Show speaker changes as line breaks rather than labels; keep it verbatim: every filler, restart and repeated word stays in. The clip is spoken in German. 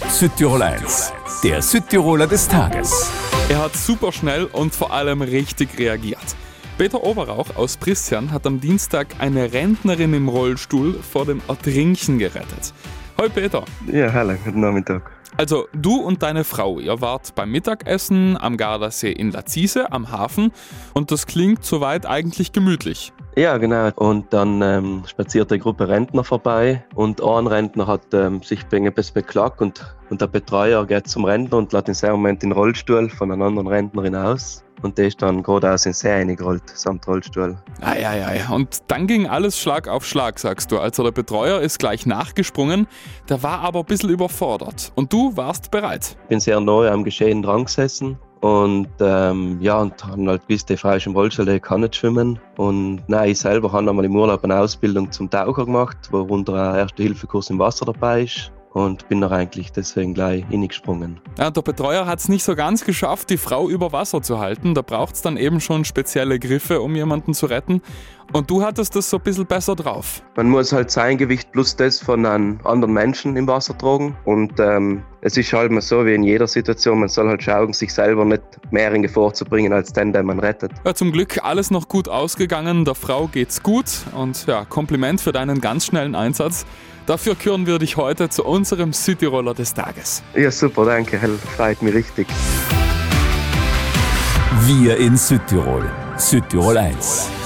Südtirol eins, der Südtiroler des Tages.
Er hat super schnell und vor allem richtig reagiert. Peter Oberrauch aus Pristian hat am Dienstag eine Rentnerin im Rollstuhl vor dem Ertrinken gerettet. Hoi Peter.
Ja, hallo, guten Nachmittag.
Also du und deine Frau, ihr wart beim Mittagessen am Gardasee in Lazise am Hafen und das klingt soweit eigentlich gemütlich.
Ja, genau. Und dann ähm, spaziert eine Gruppe Rentner vorbei und ein Rentner hat ähm, sich ein bisschen beklagt und, und der Betreuer geht zum Rentner und lässt in seinem Moment den Rollstuhl von einer anderen Rentnerin aus. Und der ist dann geradeaus in den See reingerollt, samt Rollstuhl.
Ah, ja, ja, ja. Und dann ging alles Schlag auf Schlag, sagst du. Also der Betreuer ist gleich nachgesprungen, der war aber ein bisschen überfordert. Und du warst bereit.
Ich bin sehr neu am Geschehen dran gesessen. Und ähm, ja, und haben halt gewusst, die Frau ist im Rollstuhl, die kann nicht schwimmen. Und nein, ich selber habe einmal im Urlaub eine Ausbildung zum Taucher gemacht, worunter ein Erste-Hilfe-Kurs im Wasser dabei ist. Und bin dann eigentlich deswegen gleich hineingesprungen.
Ja, der Betreuer hat es nicht so ganz geschafft, die Frau über Wasser zu halten. Da braucht es dann eben schon spezielle Griffe, um jemanden zu retten. Und du hattest das so ein bisschen besser drauf.
Man muss halt sein Gewicht plus das von einem anderen Menschen im Wasser tragen. Und ähm, es ist halt mal so wie in jeder Situation, man soll halt schauen, sich selber nicht mehr in Gefahr zu bringen, als den, den man rettet.
Ja, zum Glück alles noch gut ausgegangen, der Frau geht's gut. Und ja, Kompliment für deinen ganz schnellen Einsatz. Dafür küren wir dich heute zu unserem Südtiroler des Tages.
Ja, super, danke, freut mich richtig.
Wir in Südtirol. Südtirol eins.